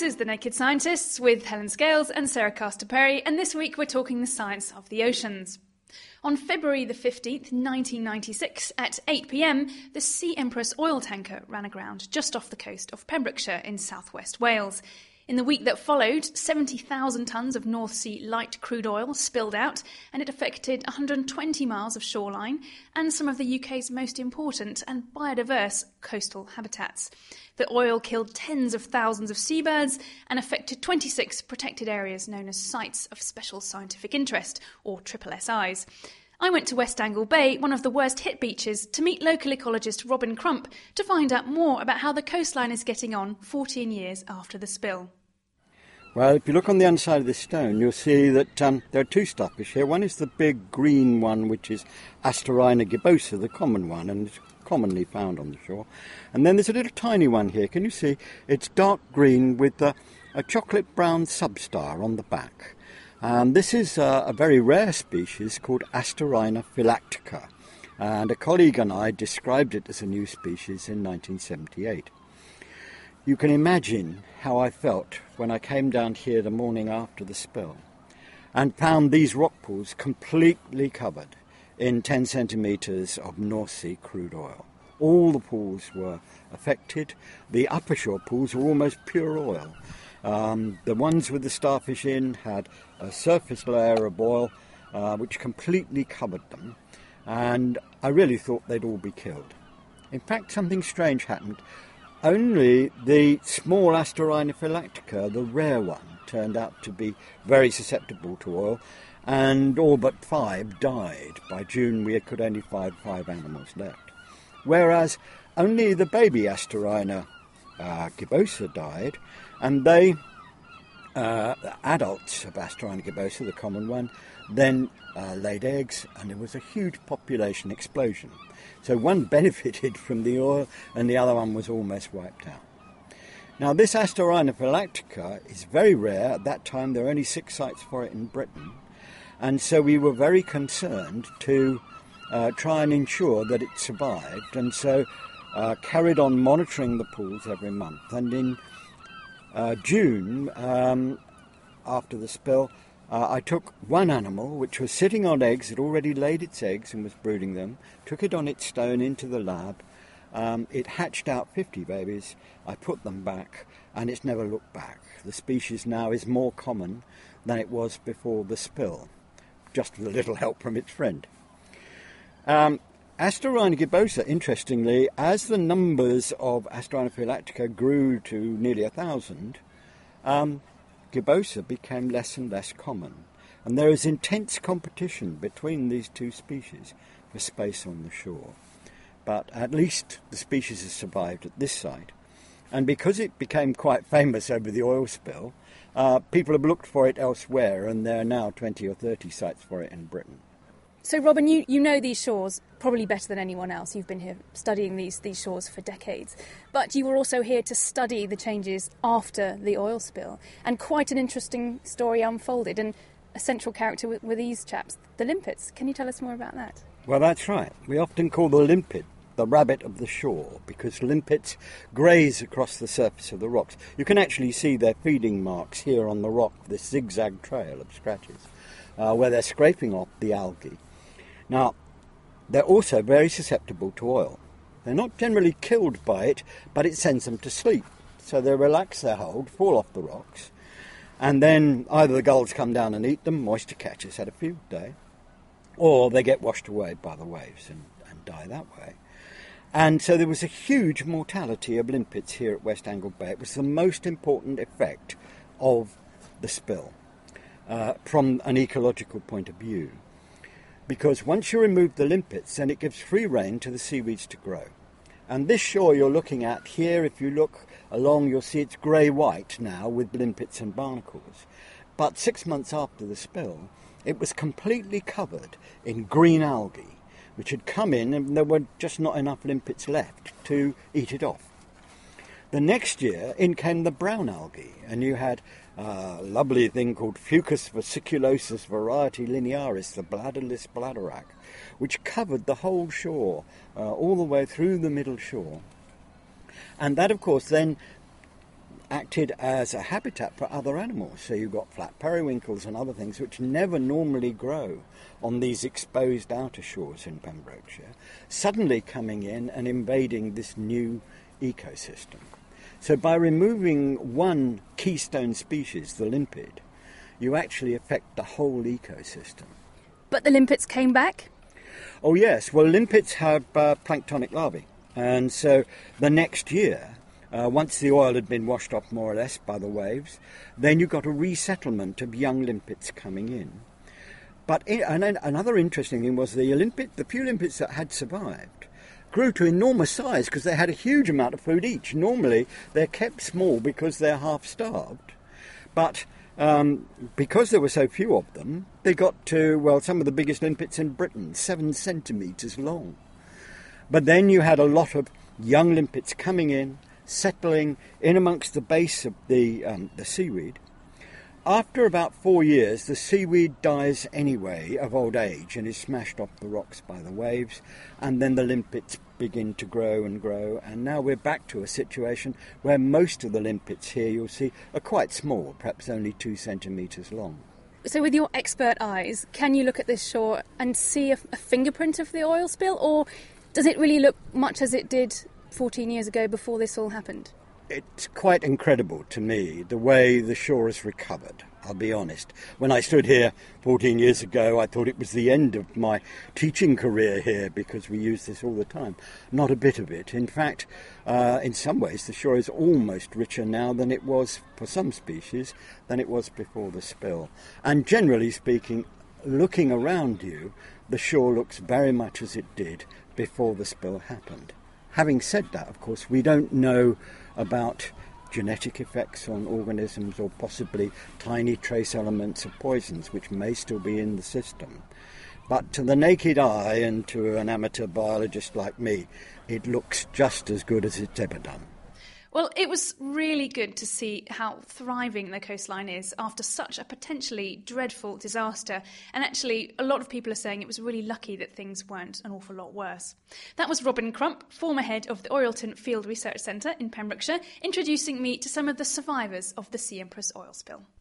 is The Naked Scientists with Helen Scales and Sarah Castor-Perry, and this week we're talking the science of the oceans. On February the 15th, 1996, at 8 p.m, the Sea Empress oil tanker ran aground just off the coast of Pembrokeshire in southwest Wales. In the week that followed, 70,000 tonnes of North Sea light crude oil spilled out, and it affected 120 miles of shoreline and some of the UK's most important and biodiverse coastal habitats. The oil killed tens of thousands of seabirds and affected 26 protected areas known as Sites of Special Scientific Interest, or SSSIs. I went to West Angle Bay, one of the worst hit beaches, to meet local ecologist Robin Crump to find out more about how the coastline is getting on 14 years after the spill. Well, if you look on the underside of this stone, you'll see that there are two starfish here. One is the big green one, which is Asterina gibbosa, the common one, and it's commonly found on the shore. And then there's a little tiny one here. Can you see? It's dark green with a chocolate brown substar on the back. This is a very rare species called Asterina phylactica, and a colleague and I described it as a new species in 1978. You can imagine how I felt when I came down here the morning after the spill and found these rock pools completely covered in 10 centimetres of North Sea crude oil. All the pools were affected. The upper shore pools were almost pure oil. The ones with the starfish in had a surface layer of oil which completely covered them, and I really thought they'd all be killed. In fact, something strange happened. Only the small Asterina phylactica, the rare one, turned out to be very susceptible to oil, and all but 5 died. By June we could only find 5 animals left. Whereas only the baby Asterina gibbosa died, and they, adults of Asterina gibbosa, the common one, then laid eggs, and there was a huge population explosion. So one benefited from the oil, and the other one was almost wiped out. Now, this Asterina phylactica is very rare. At that time, there were only 6 sites for it in Britain, and so we were very concerned to try and ensure that it survived, and so carried on monitoring the pools every month. And in June, after the spill, I took one animal which was sitting on eggs, had already laid its eggs and was brooding them, took it on its stone into the lab. It hatched out 50 babies. I put them back, and it's never looked back. The species now is more common than it was before the spill, just with a little help from its friend. Asterina gibbosa, interestingly, as the numbers of Asterina phylactica grew to nearly 1,000, gibbosa became less and less common. And there is intense competition between these two species for space on the shore. But at least the species has survived at this site. And because it became quite famous over the oil spill, people have looked for it elsewhere, and there are now 20 or 30 sites for it in Britain. So, Robin, you know these shores probably better than anyone else. You've been here studying these shores for decades. But you were also here to study the changes after the oil spill. And quite an interesting story unfolded. And a central character were these chaps, the limpets. Can you tell us more about that? Well, that's right. We often call the limpet the rabbit of the shore, because limpets graze across the surface of the rocks. You can actually see their feeding marks here on the rock, this zigzag trail of scratches, where they're scraping off the algae. Now, they're also very susceptible to oil. They're not generally killed by it, but it sends them to sleep. So they relax their hold, fall off the rocks, and then either the gulls come down and eat them, moisture catchers had a few day, or they get washed away by the waves and die that way. And so there was a huge mortality of limpets here at West Angle Bay. It was the most important effect of the spill from an ecological point of view. Because once you remove the limpets, then it gives free rein to the seaweeds to grow. And this shore you're looking at here, if you look along, you'll see it's grey-white now with limpets and barnacles. But 6 months after the spill, it was completely covered in green algae, which had come in, and there were just not enough limpets left to eat it off. The next year, in came the brown algae, and you had a lovely thing called Fucus vesiculosus variety linearis, the bladderless bladderwrack, which covered the whole shore, all the way through the middle shore. And that, of course, then acted as a habitat for other animals. So you've got flat periwinkles and other things which never normally grow on these exposed outer shores in Pembrokeshire, suddenly coming in and invading this new ecosystem. So by removing one keystone species, the limpet, you actually affect the whole ecosystem. But the limpets came back? Oh yes, well limpets have planktonic larvae, and so the next year, once the oil had been washed off more or less by the waves, then you got a resettlement of young limpets coming in. But another interesting thing was the few limpets that had survived grew to enormous size because they had a huge amount of food each. Normally they're kept small because they're half-starved, but because there were so few of them, they got to, well, some of the biggest limpets in Britain, 7 centimetres long. But then you had a lot of young limpets coming in, settling in amongst the base of the seaweed. After about 4 years, the seaweed dies anyway of old age and is smashed off the rocks by the waves, and then the limpets begin to grow, and now we're back to a situation where most of the limpets here, you'll see, are quite small, perhaps only 2 centimetres long. So with your expert eyes, can you look at this shore and see a fingerprint of the oil spill, or does it really look much as it did 14 years ago before this all happened? It's quite incredible to me the way the shore has recovered, I'll be honest. When I stood here 14 years ago, I thought it was the end of my teaching career here because we use this all the time. Not a bit of it. In fact, in some ways, the shore is almost richer now than it was, for some species, than it was before the spill. And generally speaking, looking around you, the shore looks very much as it did before the spill happened. Having said that, of course, we don't know about genetic effects on organisms or possibly tiny trace elements of poisons which may still be in the system. But to the naked eye and to an amateur biologist like me, it looks just as good as it's ever done. Well, it was really good to see how thriving the coastline is after such a potentially dreadful disaster. And actually, a lot of people are saying it was really lucky that things weren't an awful lot worse. That was Robin Crump, former head of the Orilton Field Research Centre in Pembrokeshire, introducing me to some of the survivors of the Sea Empress oil spill.